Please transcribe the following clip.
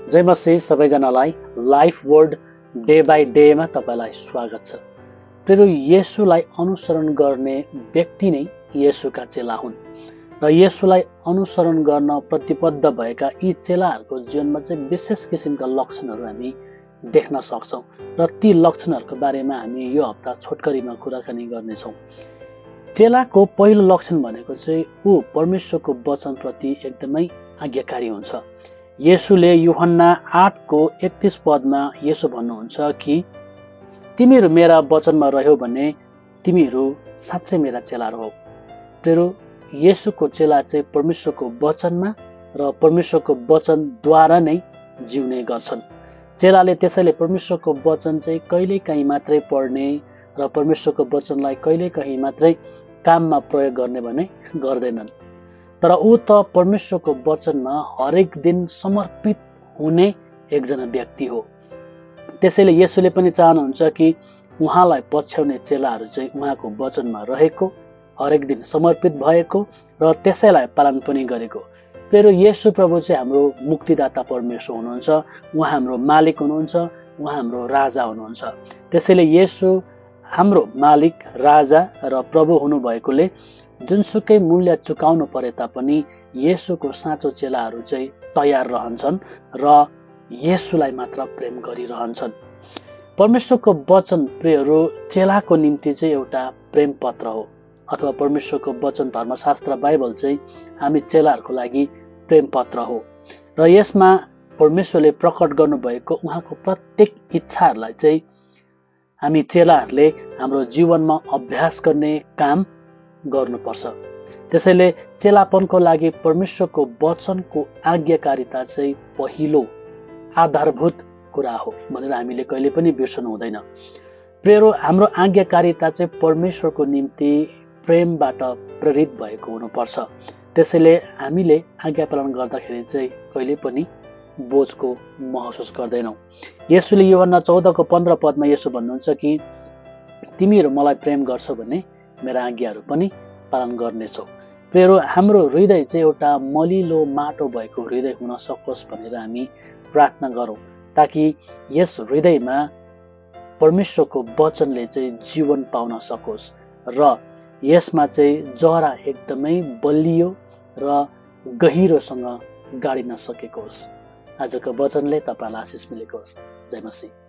जय मसीह सबैजनालाई life word day by डेमा तपाईलाई स्वागत छ। प्रिय येशूलाई अनुसरण गर्ने व्यक्ति नै येशूका चेला हुन् र येशूलाई अनुसरण गर्न प्रतिबद्ध भएका यी चेलाहरूको जीवनमा चाहिँ विशेष किसिमका लक्षणहरू हामी देख्न सक्छौं र ती लक्षणहरूको बारेमा हामी यो हप्ता छोटकरीमा कुराकानी गर्नेछौं। चेलाको पहिलो लक्षण भनेको चाहिँ ऊ परमेश्वरको वचनप्रति एकदमै आज्ञाकारी हुन्छ। येशूले यूहन्ना 8को 31 पदमा यसो भन्नुहुन्छ कि तिमीहरू मेरा वचनमा रह्यौ भने तिमीहरू साँच्चै मेरा चेलाहरू हौ। प्रिय येशूको चेला चाहिँ परमेश्वरको वचनमा र परमेश्वरको वचनद्वारा नै जिउने गर्छन्। चेलाले त्यसैले परमेश्वरको वचन चाहिँ कहिलेकाहीँ मात्रै पढ्ने र परमेश्वरको वचनलाई कहिलेकाहीँ मात्रै काममा प्रयोग गर्ने भने गर्दैनन्, तर ऊ त परमेश्वरको वचनमा हरेक दिन समर्पित हुने एकजना व्यक्ति हो। त्यसैले येशूले पनि चाहनुहुन्छ कि उहाँलाई पछ्याउने चेलाहरू चाहिँ उहाँको वचनमा रहेको, हरेक दिन समर्पित भएको र त्यसैलाई पालन पनि गरेको। फेरि येशू प्रभु चाहिँ हाम्रो मुक्तिदाता परमेश्वर हुनुहुन्छ, उहाँ हाम्रो मालिक हुनुहुन्छ, उहाँ हाम्रो राजा हुनुहुन्छ। त्यसैले येशू हाम्रो मालिक, राजा र प्रभु हुनुभएकोले जुनसुकै मूल्य चुकाउनु परे तापनि येशूको साँचो चेलाहरू चाहिँ तयार रहन्छन् र येशूलाई मात्र प्रेम गरिरहन्छन्। परमेश्वरको वचन प्रियहरू चेलाको निम्ति चाहिँ एउटा प्रेम पत्र हो, अथवा परमेश्वरको वचन धर्मशास्त्र बाइबल चाहिँ हामी चेलाहरूको लागि प्रेम पत्र हो र यसमा परमेश्वरले प्रकट गर्नुभएको उहाँको प्रत्येक इच्छाहरूलाई चाहिँ हामी चेलाहरूले हाम्रो जीवनमा अभ्यास गर्ने काम गर्नुपर्छ। त्यसैले चेलापनको लागि परमेश्वरको वचनको आज्ञाकारिता चाहिँ पहिलो आधारभूत कुरा हो भनेर हामीले कहिले पनि बिर्सनु हुँदैन। प्रियहरू, हाम्रो आज्ञाकारिता चाहिँ परमेश्वरको निम्ति प्रेमबाट प्रेरित भएको हुनुपर्छ। त्यसैले हामीले आज्ञा पालन गर्दाखेरि चाहिँ कहिले पनि बोझको महसुस गर्दैनौँ। येशूले यूहन्ना 14को 15 पदमा यसो भन्नुहुन्छ कि तिमीहरू मलाई प्रेम गर्छौ भने मेरा आज्ञाहरू पनि पालन गर्नेछौ। प्रियहरू, हाम्रो हृदय चाहिँ एउटा मलिलो माटो भएको हृदय हुन सकोस् भनेर हामी प्रार्थना गरौँ, ताकि यस हृदयमा परमेश्वरको वचनले चाहिँ जीवन पाउन सकोस् र यसमा चाहिँ जरा एकदमै बलियो र गहिरोसँग गाडिन सकेको होस्। आजको वचनले तपाईलाई आशिष मिलेको होस्। जय मसीह।